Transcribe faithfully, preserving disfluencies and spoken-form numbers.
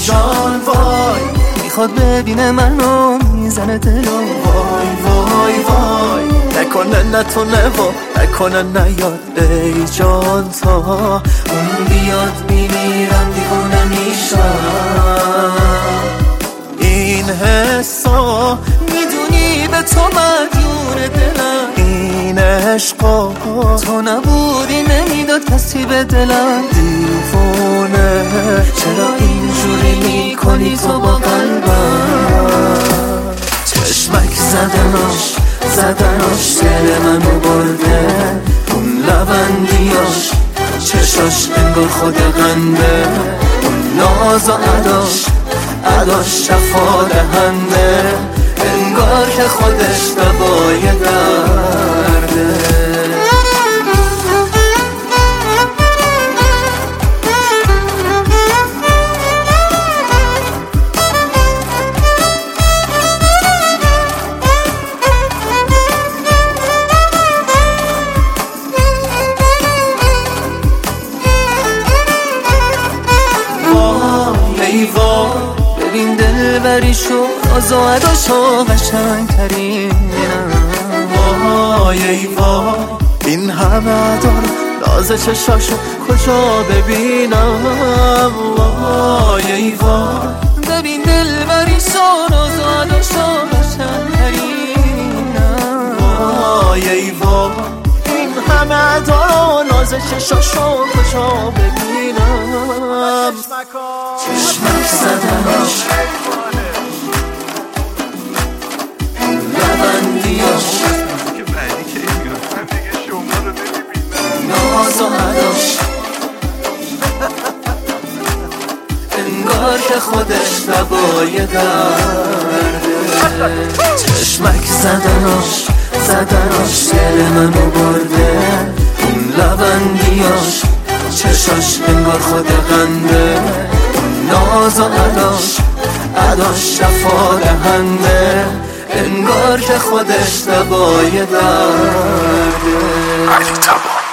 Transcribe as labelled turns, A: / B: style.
A: جان وای، میخواد ببینه منو میزنه دلو. وای وای وای، نکنه نتونه و نکنه نیاد ای جان، تا اون بیاد میمیرم دیوونه میشم. این حسا میدونی به تو مدیون دلم، این عشقا تو نبودی نمیداد کسی به دلم. دیوونه چرا اینجوری میکنی تو با قلبم؟ چشمک زدناش زدناش دل منو برده، اون لبندیاش چشاش انگار خود غنده، اون ناز و عداش عداش شفا دهنده، انگار که خودش دوای درده. ببین دلبریشو ناز و عداشو قشنگ ترینم. وای ای وای، این همه عدا رو ناز چشاشو کجا ببینم؟ وای ای وای، ببین دلبریشو ناز و عداشو قشنگ ترینم. وای ای وای، این همه عدا رو ناز چشاشو کجا ببینم؟ چشمک زدناش لبندیاش ناز و عداش انگار که خودش دوای درده. چشمک زدناش زدناش دل منو برده، اون لبندیاش چشاش انگار خود غنده، ناز و عداش عداش شفا دهنده، انگار که خودش دوای درده.